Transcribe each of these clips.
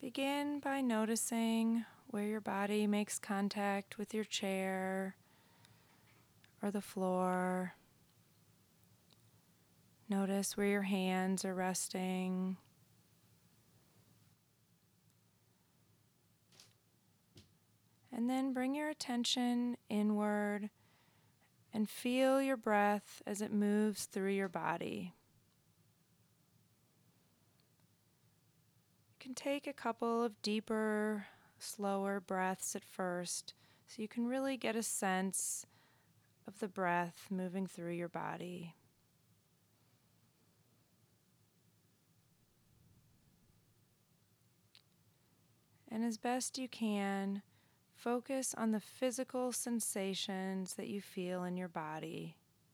Begin by noticing where your body makes contact with your chair or the floor. Notice where your hands are resting. And then bring your attention inward and feel your breath as it moves through your body. You can take a couple of deeper, slower breaths at first, so you can really get a sense of the breath moving through your body. And as best you can, focus on the physical sensations that you feel in your body.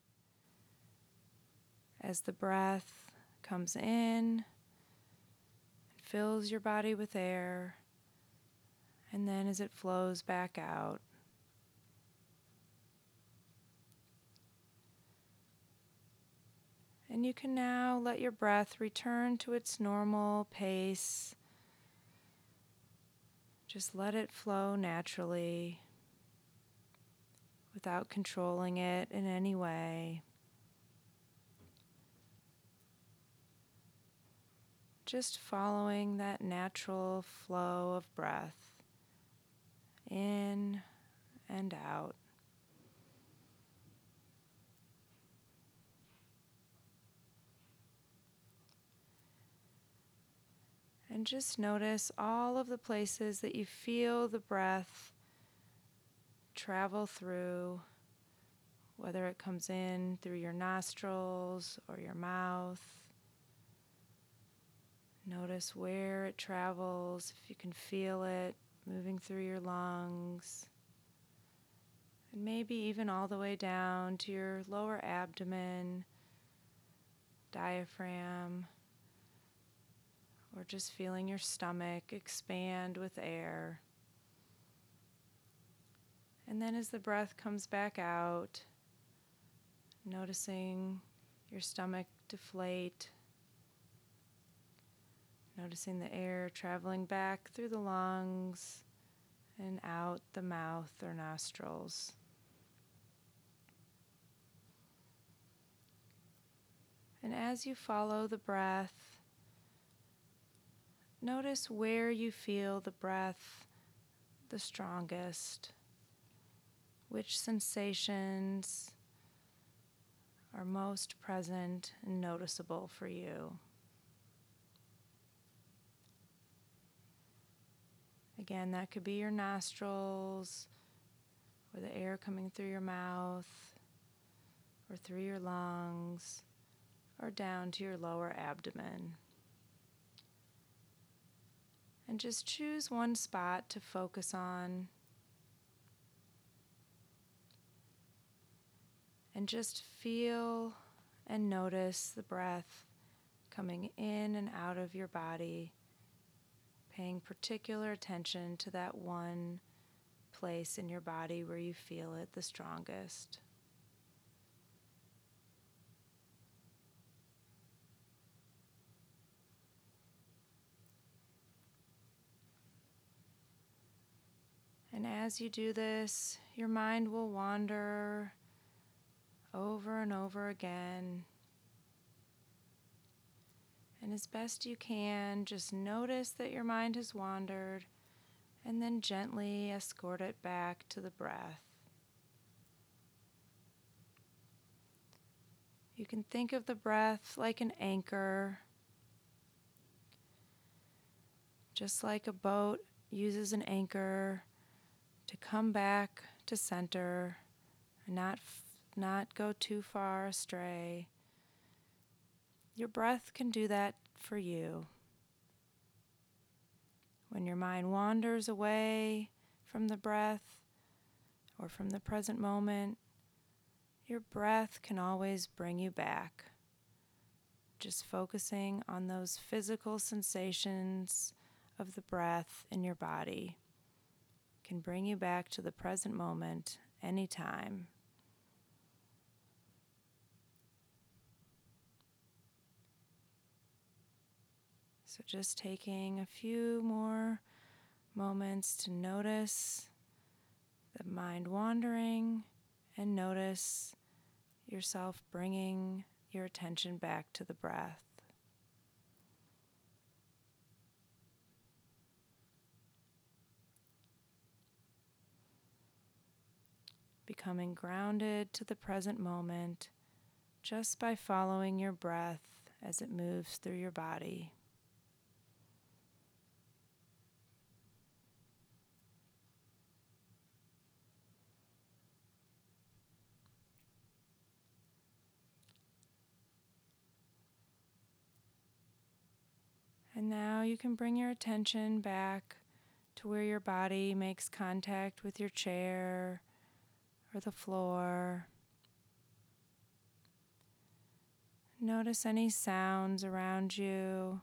As the breath comes in, it fills your body with air, and then as it flows back out. And you can now let your breath return to its normal pace. Just let it flow naturally without controlling it in any way. Just following that natural flow of breath in and out. And just notice all of the places that you feel the breath travel through, whether it comes in through your nostrils or your mouth. Notice where it travels, if you can feel it moving through your lungs, and maybe even all the way down to your lower abdomen, diaphragm, or just feeling your stomach expand with air. And then as the breath comes back out, noticing your stomach deflate, noticing the air traveling back through the lungs and out the mouth or nostrils. And as you follow the breath, notice where you feel the breath the strongest, which sensations are most present and noticeable for you. Again, that could be your nostrils, or the air coming through your mouth, or through your lungs, or down to your lower abdomen. And just choose one spot to focus on. And just feel and notice the breath coming in and out of your body, paying particular attention to that one place in your body where you feel it the strongest. And as you do this, your mind will wander over and over again. And as best you can, just notice that your mind has wandered and then gently escort it back to the breath. You can think of the breath like an anchor, just like a boat uses an anchor to come back to center and not go too far astray. Your breath can do that for you. When your mind wanders away from the breath or from the present moment, your breath can always bring you back. Just focusing on those physical sensations of the breath in your body can bring you back to the present moment anytime. So just taking a few more moments to notice the mind wandering and notice yourself bringing your attention back to the breath. Becoming grounded to the present moment just by following your breath as it moves through your body. And now you can bring your attention back to where your body makes contact with your chair or the floor. Notice any sounds around you.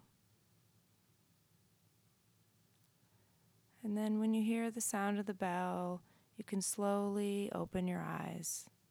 And then when you hear the sound of the bell, you can slowly open your eyes.